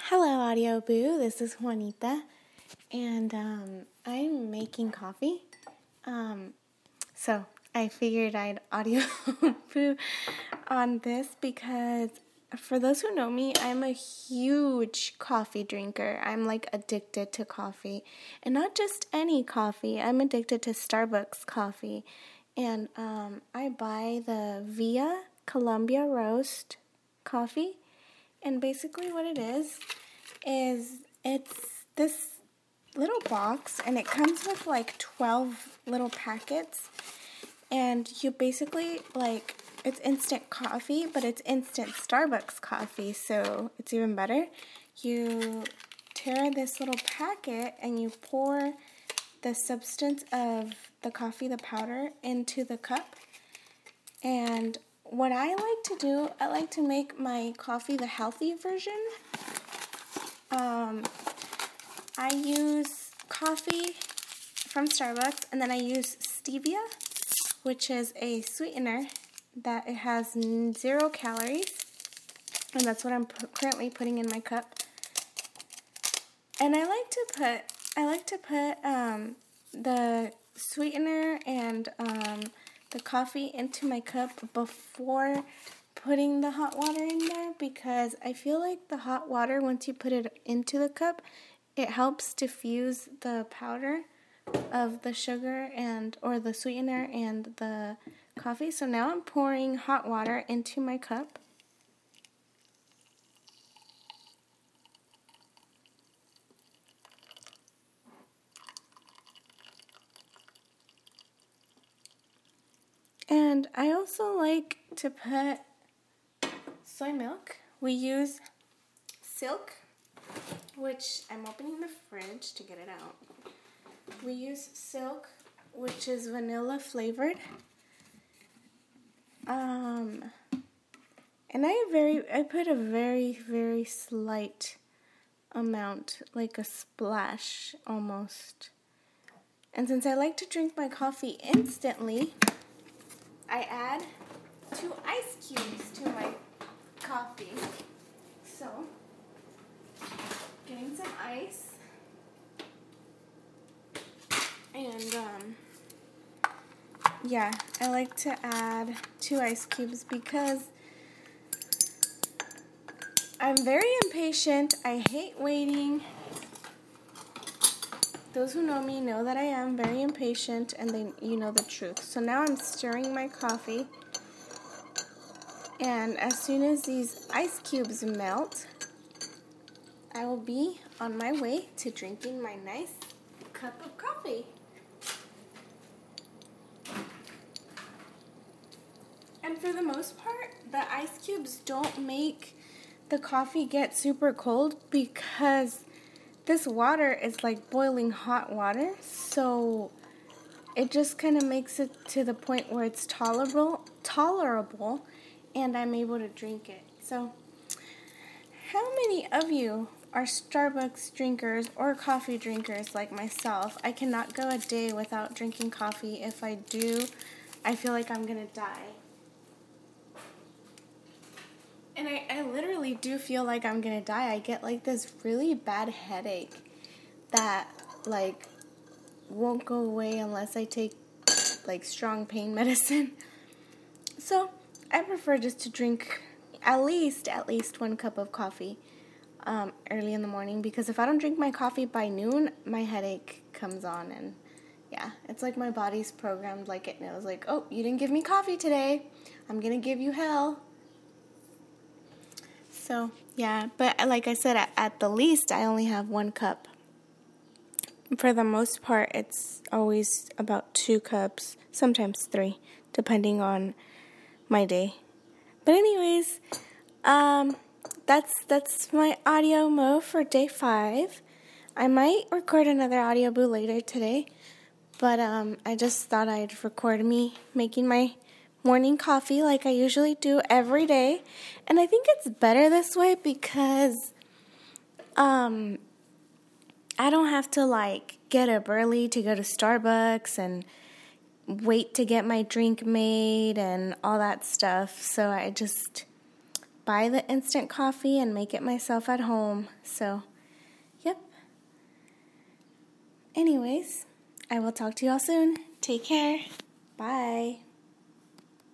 Hello, Audio Boo. This is Juanita, and I'm making coffee. So I figured I'd audio boo on this because for those who know me, I'm a huge coffee drinker. I'm like addicted to coffee, and not just any coffee. I'm addicted to Starbucks coffee, and I buy the Via Colombia Roast coffee. And basically what it is it's this little box, and it comes with like 12 little packets, and you basically, like, it's instant coffee, but it's instant Starbucks coffee, so it's even better. You tear this little packet and you pour the substance of the coffee, the powder, into the cup. And what I like to do, I like to make my coffee the healthy version. I use coffee from Starbucks, and then I use stevia, which is a sweetener that it has 0 calories, and that's what I'm currently putting in my cup. And I like to put the sweetener and the coffee into my cup before putting the hot water in there, because I feel like the hot water, once you put it into the cup, it helps diffuse the powder of the sugar or the sweetener and the coffee. So now I'm pouring hot water into my cup. And I also like to put soy milk. We use Silk, which I'm opening the fridge to get it out. We use Silk, which is vanilla flavored. And I put a very, very slight amount, like a splash almost. And since I like to drink my coffee instantly, I add 2 ice cubes to my coffee. So, getting some ice, and I like to add 2 ice cubes because I'm very impatient. I hate waiting. Those who know me know that I am very impatient, and you know the truth. So now I'm stirring my coffee, and as soon as these ice cubes melt, I will be on my way to drinking my nice cup of coffee. And for the most part, the ice cubes don't make the coffee get super cold, because this water is like boiling hot water, so it just kind of makes it to the point where it's tolerable, and I'm able to drink it. So, how many of you are Starbucks drinkers or coffee drinkers like myself? I cannot go a day without drinking coffee. If I do, I feel like I'm going to die. And I literally do feel like I'm going to die. I get like this really bad headache that like won't go away unless I take like strong pain medicine. So I prefer just to drink at least 1 cup of coffee early in the morning, because if I don't drink my coffee by noon, my headache comes on, and yeah, it's like my body's programmed, like it knows, like, oh, you didn't give me coffee today, I'm gonna give you hell. So yeah, but like I said, at the least I only have 1 cup. For the most part, it's always about 2 cups, sometimes 3, depending on my day. But anyways, that's my audio mo for day 5. I might record another audio boo later today, but I just thought I'd record me making my morning coffee like I usually do every day. And I think it's better this way because I don't have to like get up early to go to Starbucks and wait to get my drink made and all that stuff. So I just buy the instant coffee and make it myself at home. So, yep. Anyways, I will talk to you all soon. Take care. Bye.